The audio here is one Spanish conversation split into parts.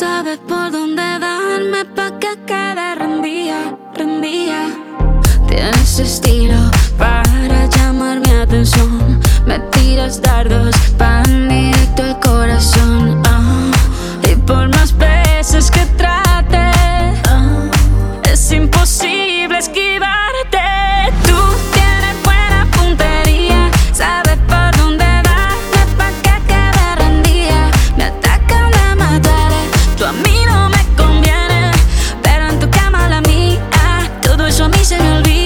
sabes por dónde darme pa' que quede rendida, rendida. Tienes estilo para llamar mi atención. Me tiras dardos, van directo al corazón. Y por más veces que trate, es imposible esquivarte. Tú tienes buena puntería, sabes por dónde darme pa' que quede rendida. Me atacan, me duele, tú a mí no me conviene, pero en tu cama la mía, todo eso a mí se me olvida.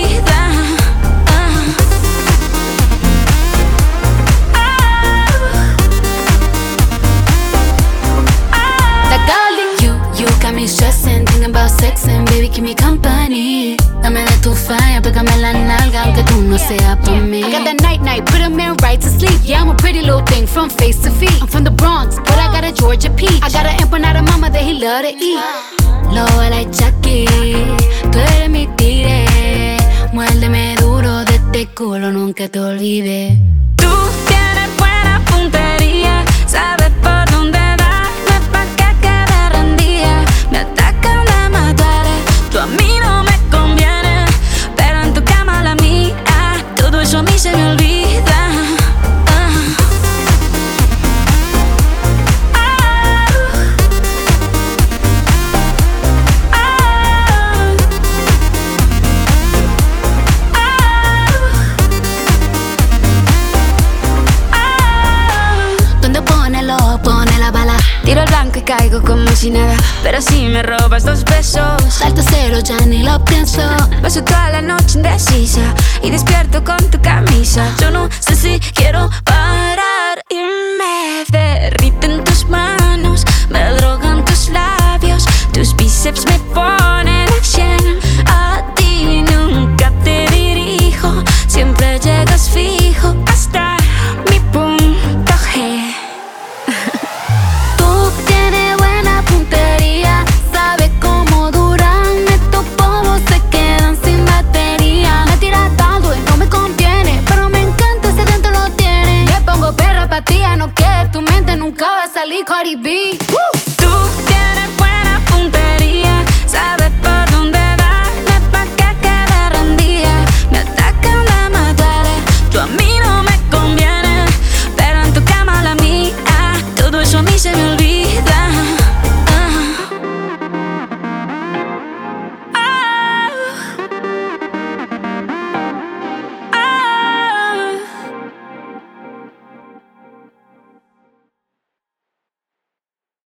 Me stressing, thinking about sexing, baby, keep me company. Dame de tu fire, pégame la nalga, aunque tú no seas pa' mí. I got that night, put a man right to sleep. Yeah, I'm a pretty little thing from face to feet. I'm from the Bronx, but I got a Georgia peach. I got an empanada mama that he love to eat. Lobo like Chucky, tú eres mi tigre. Muérdeme duro de este culo, nunca te olvides. Tú tienes buena puntería, sabes por dónde darme pa' que quede rendida. Me atacan, me duele, tú a mí no me conviene, pero en tu cama la mía, todo eso a mí se me olvida. Pone la bala. Tiro el blanco y caigo como si nada, pero si me robas 2 besos, salto cero, ya ni lo pienso. Paso toda la noche indecisa y despierto con tu camisa. Yo no sé si quiero parar y me derriten tus manos, me drogan tus labios, tus bíceps me ponen a 100. A ti nunca te dirijo, siempre llegas fijo hasta mi punto G. No que tu mente nunca va a salir, Cardi B.